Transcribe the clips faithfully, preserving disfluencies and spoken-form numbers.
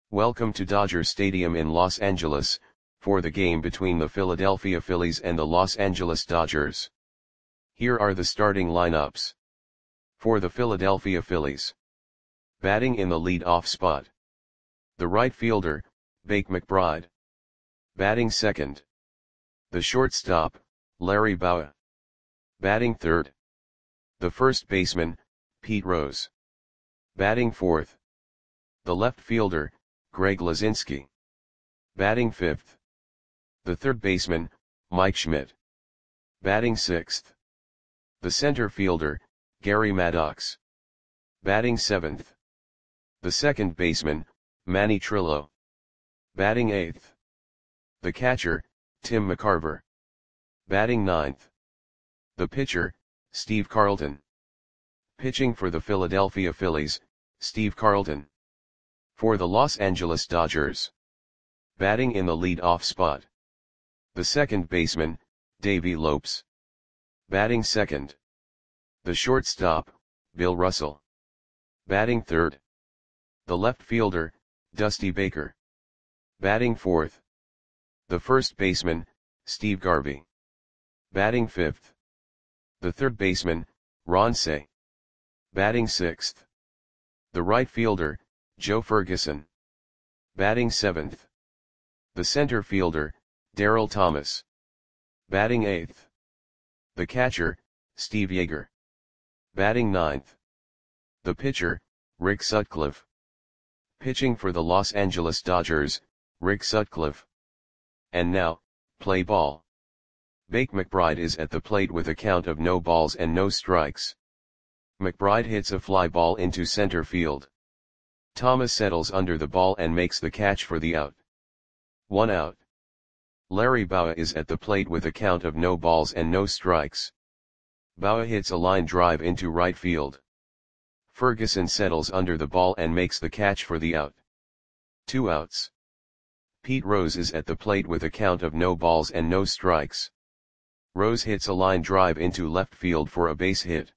Welcome to Dodger Stadium in Los Angeles, for the game between the Philadelphia Phillies and the Los Angeles Dodgers. Here are the starting lineups. For the Philadelphia Phillies. Batting in the lead-off spot. The right fielder, Bake McBride. Batting second. The shortstop, Larry Bowa. Batting third. The first baseman, Pete Rose. Batting fourth. The left fielder, Greg Luzinski. Batting fifth. The third baseman, Mike Schmidt. Batting sixth. The center fielder, Gary Maddox. Batting seventh. The second baseman, Manny Trillo. Batting eighth. The catcher, Tim McCarver. Batting ninth. The pitcher, Steve Carlton. Pitching for the Philadelphia Phillies, Steve Carlton. For the Los Angeles Dodgers. Batting in the lead-off spot. The second baseman, Davey Lopes. Batting second. The shortstop, Bill Russell. Batting third. The left fielder, Dusty Baker. Batting fourth. The first baseman, Steve Garvey. Batting fifth. The third baseman, Ron Cey. Batting sixth. The right fielder, Joe Ferguson. Batting seventh. The center fielder, Darryl Thomas. Batting eighth. The catcher, Steve Yeager. Batting ninth. The pitcher, Rick Sutcliffe. Pitching for the Los Angeles Dodgers, Rick Sutcliffe. And now, play ball. Bake McBride is at the plate with a count of no balls and no strikes. McBride hits a fly ball into center field. Thomas settles under the ball and makes the catch for the out. One out. Larry Bowa is at the plate with a count of no balls and no strikes. Bowa hits a line drive into right field. Ferguson settles under the ball and makes the catch for the out. Two outs. Pete Rose is at the plate with a count of no balls and no strikes. Rose hits a line drive into left field for a base hit.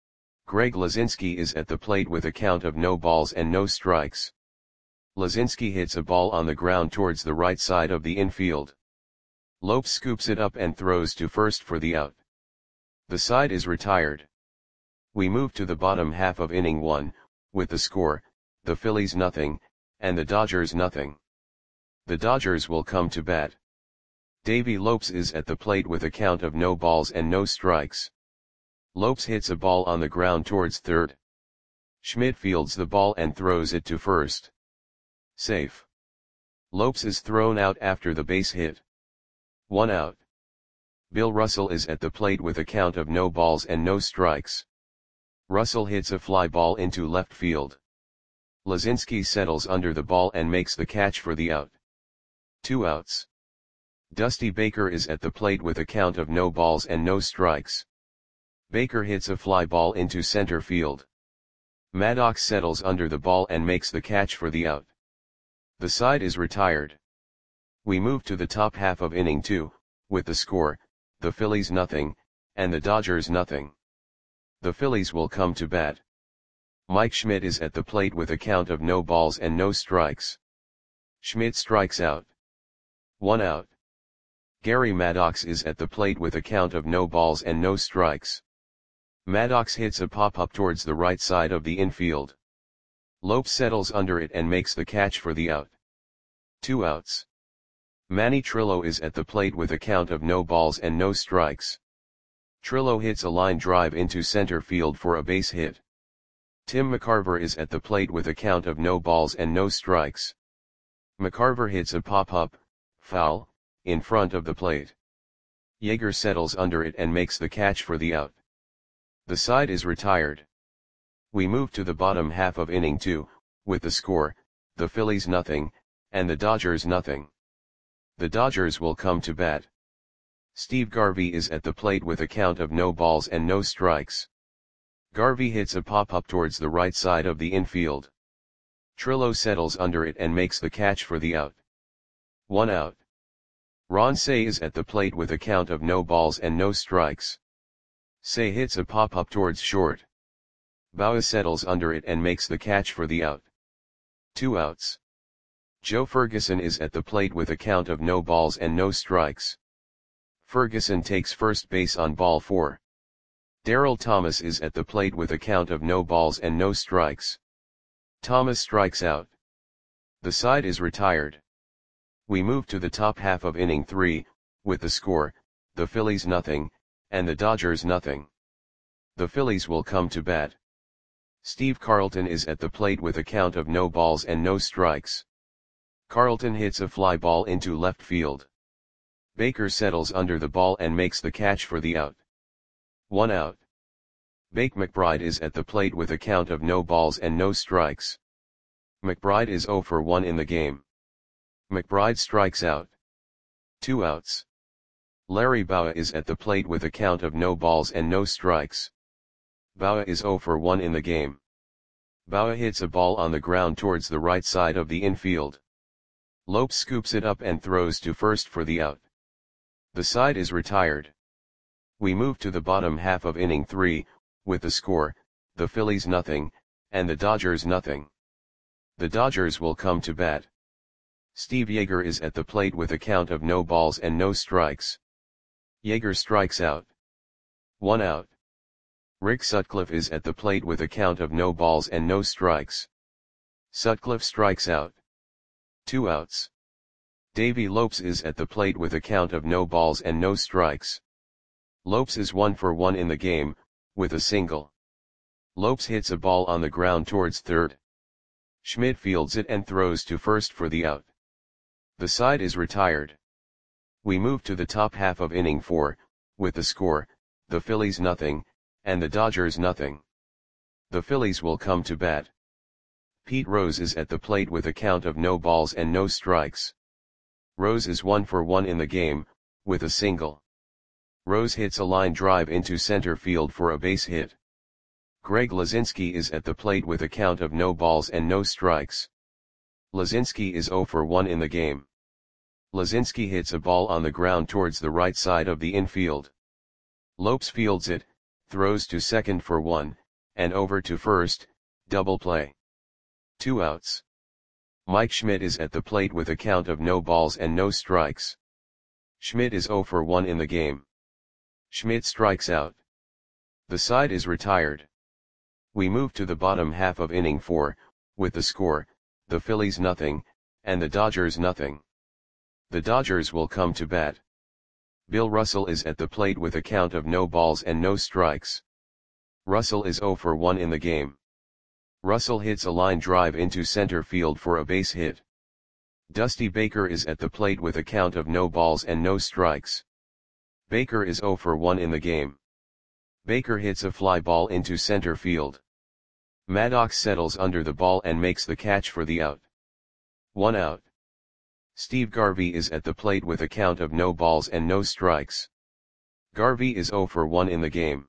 Greg Luzinski is at the plate with a count of no balls and no strikes. Luzinski hits a ball on the ground towards the right side of the infield. Lopes scoops it up and throws to first for the out. The side is retired. We move to the bottom half of inning one, with the score, the Phillies nothing, and the Dodgers nothing. The Dodgers will come to bat. Davey Lopes is at the plate with a count of no balls and no strikes. Lopes hits a ball on the ground towards third. Schmidt fields the ball and throws it to first. Safe. Lopes is thrown out after the base hit. One out. Bill Russell is at the plate with a count of no balls and no strikes. Russell hits a fly ball into left field. Luzinski settles under the ball and makes the catch for the out. Two outs. Dusty Baker is at the plate with a count of no balls and no strikes. Baker hits a fly ball into center field. Maddox settles under the ball and makes the catch for the out. The side is retired. We move to the top half of inning two, with the score, the Phillies nothing, and the Dodgers nothing. The Phillies will come to bat. Mike Schmidt is at the plate with a count of no balls and no strikes. Schmidt strikes out. One out. Gary Maddox is at the plate with a count of no balls and no strikes. Maddox hits a pop-up towards the right side of the infield. Lopes settles under it and makes the catch for the out. Two outs. Manny Trillo is at the plate with a count of no balls and no strikes. Trillo hits a line drive into center field for a base hit. Tim McCarver is at the plate with a count of no balls and no strikes. McCarver hits a pop-up, foul, in front of the plate. Yeager settles under it and makes the catch for the out. The side is retired. We move to the bottom half of inning two, with the score, the Phillies nothing, and the Dodgers nothing. The Dodgers will come to bat. Steve Garvey is at the plate with a count of no balls and no strikes. Garvey hits a pop-up towards the right side of the infield. Trillo settles under it and makes the catch for the out. One out. Ron Cey is at the plate with a count of no balls and no strikes. Cey hits a pop-up towards short. Bowa settles under it and makes the catch for the out. Two outs. Joe Ferguson is at the plate with a count of no balls and no strikes. Ferguson takes first base on ball four. Darryl Thomas is at the plate with a count of no balls and no strikes. Thomas strikes out. The side is retired. We move to the top half of inning three, with the score, the Phillies nothing, and the Dodgers nothing. The Phillies will come to bat. Steve Carlton is at the plate with a count of no balls and no strikes. Carlton hits a fly ball into left field. Baker settles under the ball and makes the catch for the out. One out. Bake McBride is at the plate with a count of no balls and no strikes. McBride is oh for one in the game. McBride strikes out. Two outs. Larry Bowa is at the plate with a count of no balls and no strikes. Bowa is oh for one in the game. Bowa hits a ball on the ground towards the right side of the infield. Lopes scoops it up and throws to first for the out. The side is retired. We move to the bottom half of inning three, with the score, the Phillies nothing, and the Dodgers nothing. The Dodgers will come to bat. Steve Yeager is at the plate with a count of no balls and no strikes. Yeager strikes out. One out. Rick Sutcliffe is at the plate with a count of no balls and no strikes. Sutcliffe strikes out. Two outs. Davey Lopes is at the plate with a count of no balls and no strikes. Lopes is one for one in the game, with a single. Lopes hits a ball on the ground towards third. Schmidt fields it and throws to first for the out. The side is retired. We move to the top half of inning four, with the score, the Phillies nothing, and the Dodgers nothing. The Phillies will come to bat. Pete Rose is at the plate with a count of no balls and no strikes. Rose is one for one in the game, with a single. Rose hits a line drive into center field for a base hit. Greg Lazinski is at the plate with a count of no balls and no strikes. Lazinski is oh for one in the game. Lazinski hits a ball on the ground towards the right side of the infield. Lopes fields it, throws to second for one, and over to first, double play. Two outs. Mike Schmidt is at the plate with a count of no balls and no strikes. Schmidt is oh for one in the game. Schmidt strikes out. The side is retired. We move to the bottom half of inning four, with the score, the Phillies nothing, and the Dodgers nothing. The Dodgers will come to bat. Bill Russell is at the plate with a count of no balls and no strikes. Russell is oh for one in the game. Russell hits a line drive into center field for a base hit. Dusty Baker is at the plate with a count of no balls and no strikes. Baker is oh for one in the game. Baker hits a fly ball into center field. Maddox settles under the ball and makes the catch for the out. One out. Steve Garvey is at the plate with a count of no balls and no strikes. Garvey is oh for one in the game.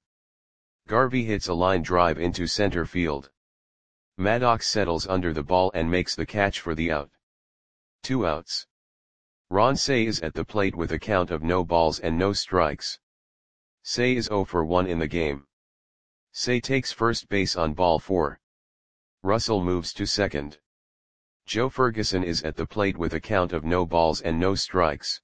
Garvey hits a line drive into center field. Maddox settles under the ball and makes the catch for the out. Two outs. Ron Cey is at the plate with a count of no balls and no strikes. Cey is oh for one in the game. Cey takes first base on ball four. Russell moves to second. Joe Ferguson is at the plate with a count of no balls and no strikes.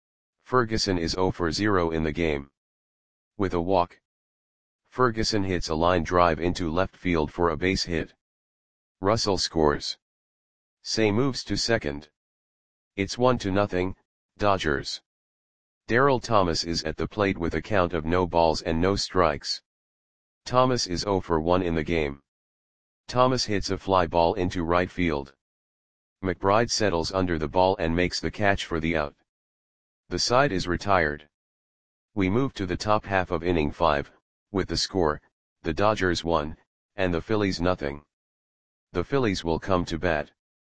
Ferguson is oh for zero in the game. With a walk, Ferguson hits a line drive into left field for a base hit. Russell scores. Cey moves to second. It's one to nothing, Dodgers. Darryl Thomas is at the plate with a count of no balls and no strikes. Thomas is oh for one in the game. Thomas hits a fly ball into right field. McBride settles under the ball and makes the catch for the out. The side is retired. We move to the top half of inning five, with the score, the Dodgers one, and the Phillies nothing. The Phillies will come to bat.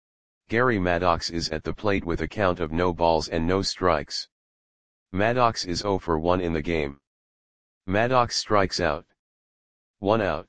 Gary Maddox is at the plate with a count of no balls and no strikes. Maddox is oh for one in the game. Maddox strikes out. One out.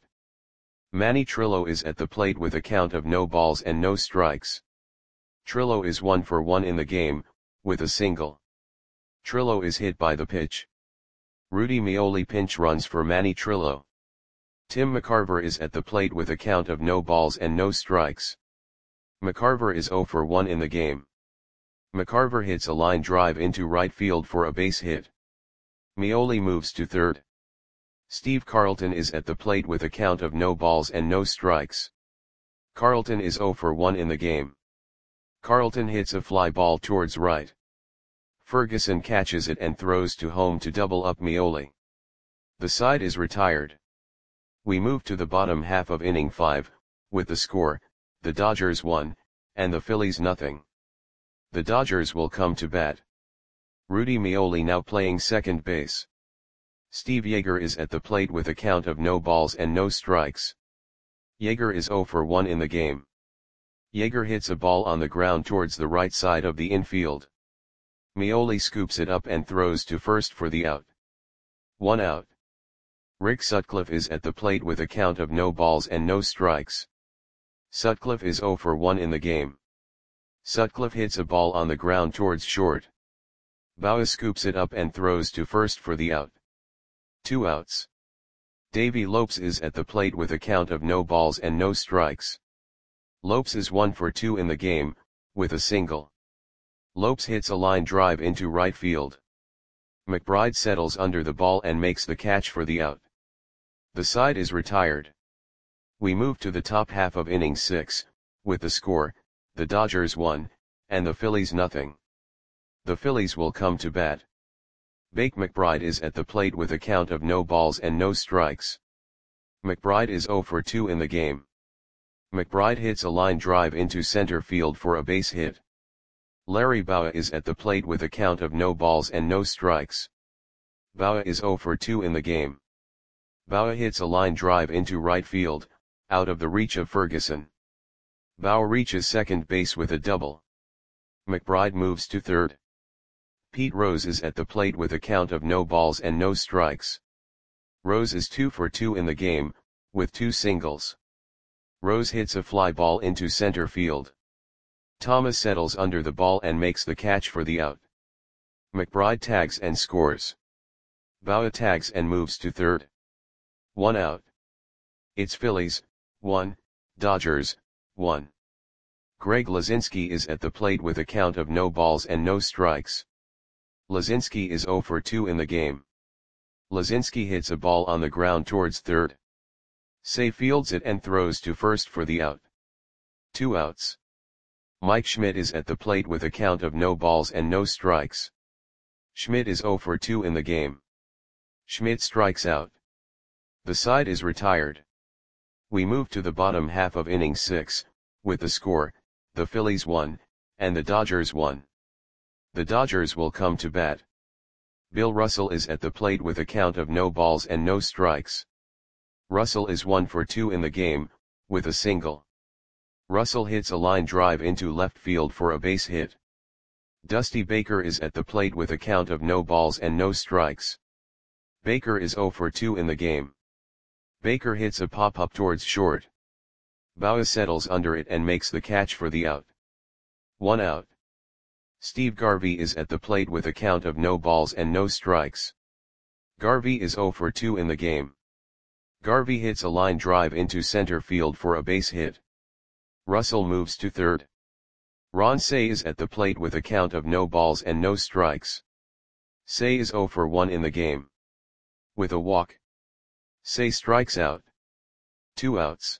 Manny Trillo is at the plate with a count of no balls and no strikes. Trillo is one for one in the game, with a single. Trillo is hit by the pitch. Rudy Meoli pinch runs for Manny Trillo. Tim McCarver is at the plate with a count of no balls and no strikes. McCarver is zero for one in the game. McCarver hits a line drive into right field for a base hit. Meoli moves to third. Steve Carlton is at the plate with a count of no balls and no strikes. Carlton is zero for one in the game. Carlton hits a fly ball towards right. Ferguson catches it and throws to home to double up Meoli. The side is retired. We move to the bottom half of inning five, with the score, the Dodgers one, and the Phillies nothing. The Dodgers will come to bat. Rudy Meoli now playing second base. Steve Yeager is at the plate with a count of no balls and no strikes. Yeager is zero for one in the game. Yeager hits a ball on the ground towards the right side of the infield. Meoli scoops it up and throws to first for the out. One out. Rick Sutcliffe is at the plate with a count of no balls and no strikes. Sutcliffe is zero for one in the game. Sutcliffe hits a ball on the ground towards short. Bauer scoops it up and throws to first for the out. Two outs. Davey Lopes is at the plate with a count of no balls and no strikes. Lopes is one for two in the game, with a single. Lopes hits a line drive into right field. McBride settles under the ball and makes the catch for the out. The side is retired. We move to the top half of inning six, with the score, the Dodgers one, and the Phillies nothing. The Phillies will come to bat. Bake McBride is at the plate with a count of no balls and no strikes. McBride is zero for two in the game. McBride hits a line drive into center field for a base hit. Larry Bowa is at the plate with a count of no balls and no strikes. Bowa is zero for two in the game. Bowa hits a line drive into right field, out of the reach of Ferguson. Bowa reaches second base with a double. McBride moves to third. Pete Rose is at the plate with a count of no balls and no strikes. Rose is two for two in the game, with two singles. Rose hits a fly ball into center field. Thomas settles under the ball and makes the catch for the out. McBride tags and scores. Bowa tags and moves to third. One out. It's Phillies, one, Dodgers, one. Greg Lazinski is at the plate with a count of no balls and no strikes. Lazinski is zero for two in the game. Lazinski hits a ball on the ground towards third. Say fields it and throws to first for the out. Two outs. Mike Schmidt is at the plate with a count of no balls and no strikes. Schmidt is zero for two in the game. Schmidt strikes out. The side is retired. We move to the bottom half of inning six, with the score, the Phillies one, and the Dodgers one. The Dodgers will come to bat. Bill Russell is at the plate with a count of no balls and no strikes. Russell is one for two in the game, with a single. Russell hits a line drive into left field for a base hit. Dusty Baker is at the plate with a count of no balls and no strikes. Baker is zero for two in the game. Baker hits a pop-up towards short. Bowa settles under it and makes the catch for the out. One out. Steve Garvey is at the plate with a count of no balls and no strikes. Garvey is zero for two in the game. Garvey hits a line drive into center field for a base hit. Russell moves to third. Ron Cey is at the plate with a count of no balls and no strikes. Cey is zero for one in the game. With a walk. Cey strikes out. Two outs.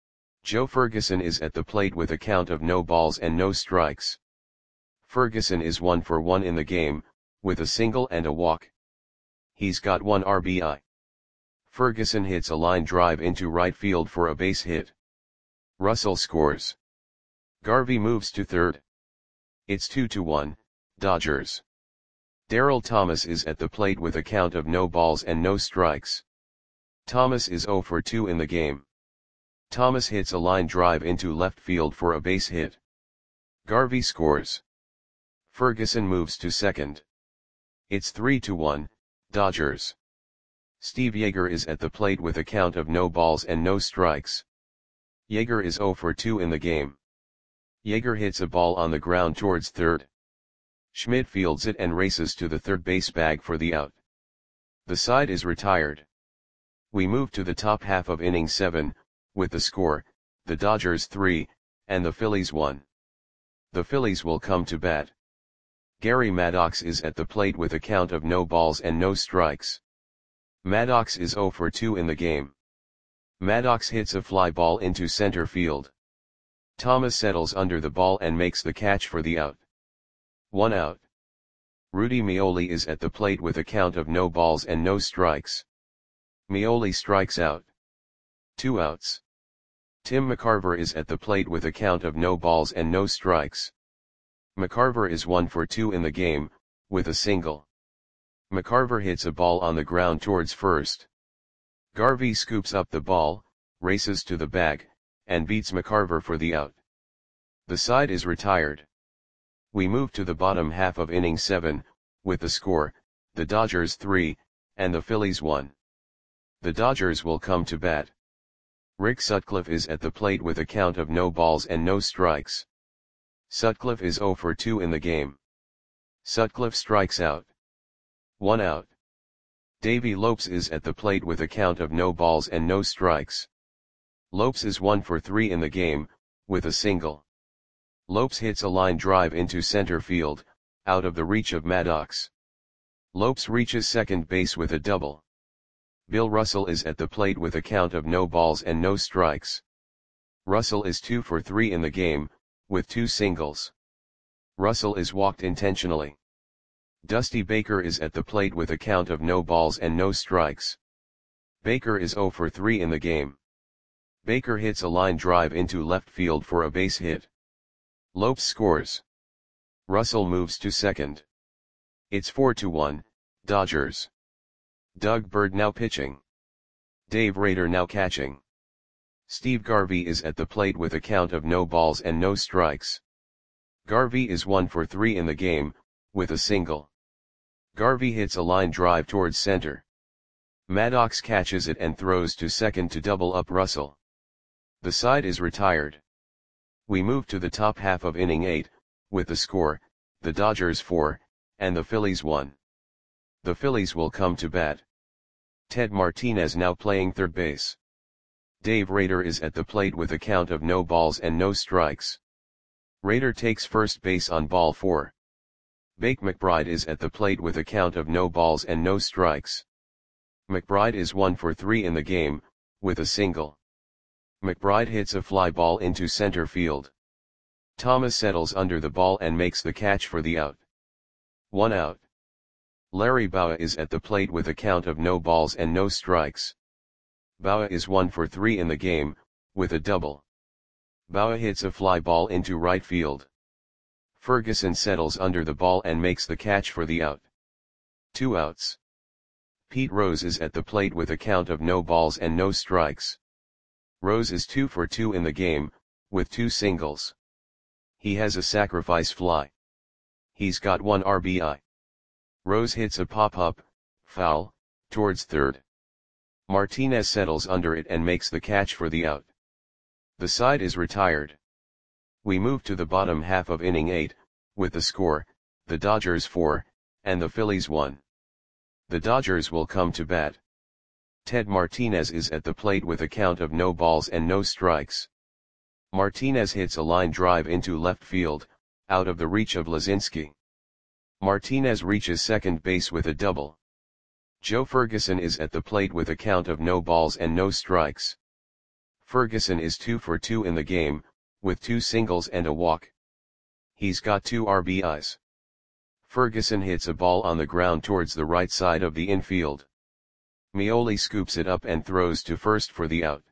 Joe Ferguson is at the plate with a count of no balls and no strikes. Ferguson is one for one in the game, with a single and a walk. He's got one R B I. Ferguson hits a line drive into right field for a base hit. Russell scores. Garvey moves to third. It's two to one, Dodgers. Darryl Thomas is at the plate with a count of no balls and no strikes. Thomas is zero for two in the game. Thomas hits a line drive into left field for a base hit. Garvey scores. Ferguson moves to second. It's three to one, Dodgers. Steve Yeager is at the plate with a count of no balls and no strikes. Yeager is zero for two in the game. Yeager hits a ball on the ground towards third. Schmidt fields it and races to the third base bag for the out. The side is retired. We move to the top half of inning seven, with the score, the Dodgers three, and the Phillies one. The Phillies will come to bat. Gary Maddox is at the plate with a count of no balls and no strikes. Maddox is oh for two in the game. Maddox hits a fly ball into center field. Thomas settles under the ball and makes the catch for the out. One out. Rudy Meoli is at the plate with a count of no balls and no strikes. Meoli strikes out. Two outs. Tim McCarver is at the plate with a count of no balls and no strikes. McCarver is one for two in the game, with a single. McCarver hits a ball on the ground towards first. Garvey scoops up the ball, races to the bag, and beats McCarver for the out. The side is retired. We move to the bottom half of inning seven, with the score, the Dodgers three, and the Phillies one. The Dodgers will come to bat. Rick Sutcliffe is at the plate with a count of no balls and no strikes. Sutcliffe is oh for two in the game. Sutcliffe strikes out. One out. Davey Lopes is at the plate with a count of no balls and no strikes. Lopes is one for three in the game, with a single. Lopes hits a line drive into center field, out of the reach of Maddox. Lopes reaches second base with a double. Bill Russell is at the plate with a count of no balls and no strikes. Russell is two for three in the game, with two singles. Russell is walked intentionally. Dusty Baker is at the plate with a count of no balls and no strikes. Baker is oh for three in the game. Baker hits a line drive into left field for a base hit. Lopes scores. Russell moves to second. It's four to one, Dodgers. Doug Bird now pitching. Dave Rader now catching. Steve Garvey is at the plate with a count of no balls and no strikes. Garvey is one for three in the game, with a single. Garvey hits a line drive towards center. Maddox catches it and throws to second to double up Russell. The side is retired. We move to the top half of inning eight, with the score, the Dodgers four, and the Phillies one. The Phillies will come to bat. Ted Martinez now playing third base. Dave Rader is at the plate with a count of no balls and no strikes. Rader takes first base on ball four. Bake McBride is at the plate with a count of no balls and no strikes. McBride is one for three in the game, with a single. McBride hits a fly ball into center field. Thomas settles under the ball and makes the catch for the out. One out. Larry Bowa is at the plate with a count of no balls and no strikes. Bowa is one for three in the game, with a double. Bowa hits a fly ball into right field. Ferguson settles under the ball and makes the catch for the out. Two outs. Pete Rose is at the plate with a count of no balls and no strikes. Rose is two for two in the game, with two singles. He has a sacrifice fly. He's got one R B I. Rose hits a pop-up, foul, towards third. Martinez settles under it and makes the catch for the out. The side is retired. We move to the bottom half of inning eight, with the score, the Dodgers four, and the Phillies one. The Dodgers will come to bat. Ted Martinez is at the plate with a count of no balls and no strikes. Martinez hits a line drive into left field, out of the reach of Lazinski. Martinez reaches second base with a double. Joe Ferguson is at the plate with a count of no balls and no strikes. Ferguson is two for two in the game, with two singles and a walk. He's got two R B Is. Ferguson hits a ball on the ground towards the right side of the infield. Meoli scoops it up and throws to first for the out.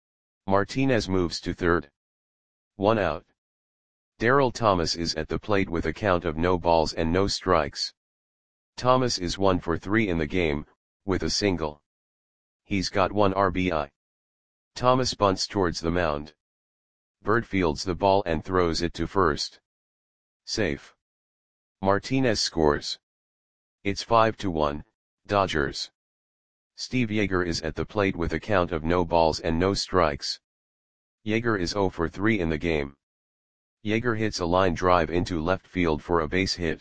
Martinez moves to third. One out. Darryl Thomas is at the plate with a count of no balls and no strikes. Thomas is one for three in the game, with a single. He's got one R B I. Thomas bunts towards the mound. Bird fields the ball and throws it to first. Safe. Martinez scores. It's five to one, Dodgers. Steve Yeager is at the plate with a count of no balls and no strikes. Yeager is oh for three in the game. Yeager hits a line drive into left field for a base hit.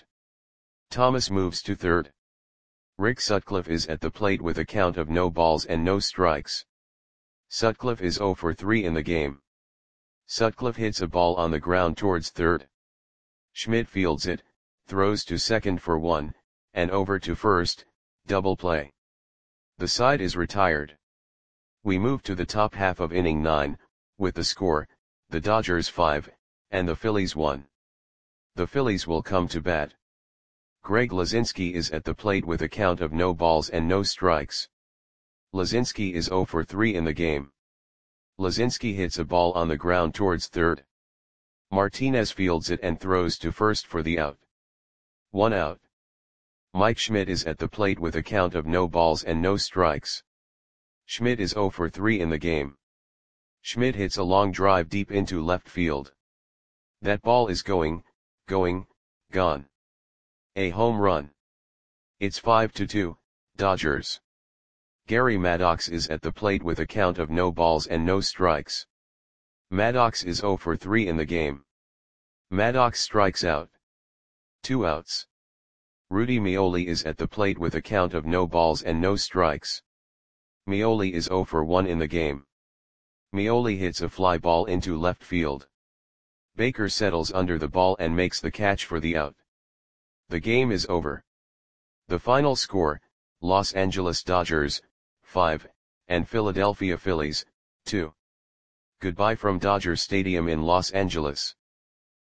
Thomas moves to third. Rick Sutcliffe is at the plate with a count of no balls and no strikes. Sutcliffe is oh for three in the game. Sutcliffe hits a ball on the ground towards third. Schmidt fields it, throws to second for one, and over to first, double play. The side is retired. We move to the top half of inning nine, with the score, the Dodgers five, and the Phillies one. The Phillies will come to bat. Greg Lazinski is at the plate with a count of no balls and no strikes. Lazinski is zero for three in the game. Lazinski hits a ball on the ground towards third. Martinez fields it and throws to first for the out. One out. Mike Schmidt is at the plate with a count of no balls and no strikes. Schmidt is zero for three in the game. Schmidt hits a long drive deep into left field. That ball is going, going, gone. A home run. It's five to two, Dodgers. Gary Maddox is at the plate with a count of no balls and no strikes. Maddox is zero for three in the game. Maddox strikes out. Two outs. Rudy Meoli is at the plate with a count of no balls and no strikes. Meoli is zero for one in the game. Meoli hits a fly ball into left field. Baker settles under the ball and makes the catch for the out. The game is over. The final score, Los Angeles Dodgers, five, and Philadelphia Phillies, two. Goodbye from Dodger Stadium in Los Angeles.